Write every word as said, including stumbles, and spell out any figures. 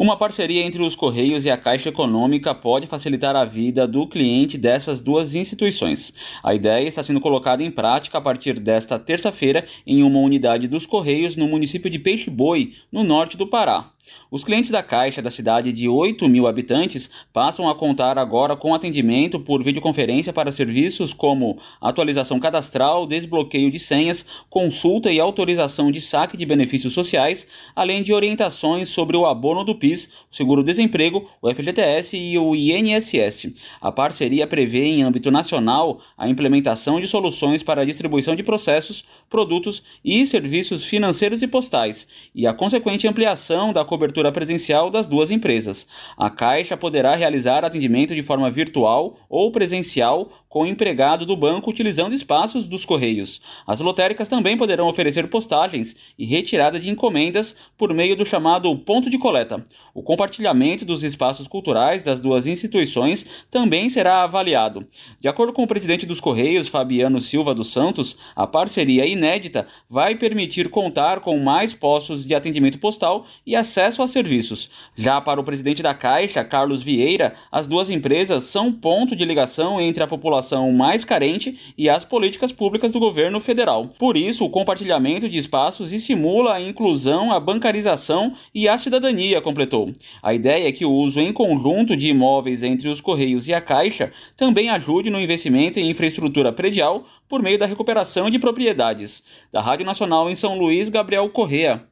Uma parceria entre os Correios e a Caixa Econômica pode facilitar a vida do cliente dessas duas instituições. A ideia está sendo colocada em prática a partir desta terça-feira em uma unidade dos Correios no município de Peixe-Boi, no norte do Pará. Os clientes da Caixa da cidade de oito mil habitantes passam a contar agora com atendimento por videoconferência para serviços como atualização cadastral, desbloqueio de senhas, consulta e autorização de saque de benefícios sociais, além de orientações sobre o abono do P I S, o seguro-desemprego, o F G T S e o I N S S. A parceria prevê em âmbito nacional a implementação de soluções para a distribuição de processos, produtos e serviços financeiros e postais e a consequente ampliação da cobertura presencial das duas empresas. A Caixa poderá realizar atendimento de forma virtual ou presencial com o empregado do banco utilizando espaços dos Correios. As lotéricas também poderão oferecer postagens e retirada de encomendas por meio do chamado ponto de coleta. O compartilhamento dos espaços culturais das duas instituições também será avaliado. De acordo com o presidente dos Correios, Fabiano Silva dos Santos, a parceria inédita vai permitir contar com mais postos de atendimento postal e acesso a serviços. Já para o presidente da Caixa, Carlos Vieira, as duas empresas são ponto de ligação entre a população mais carente e as políticas públicas do governo federal. Por isso, o compartilhamento de espaços estimula a inclusão, a bancarização e a cidadania, completou. A ideia é que o uso em conjunto de imóveis entre os Correios e a Caixa também ajude no investimento em infraestrutura predial por meio da recuperação de propriedades. Da Rádio Nacional em São Luís, Gabriel Correa.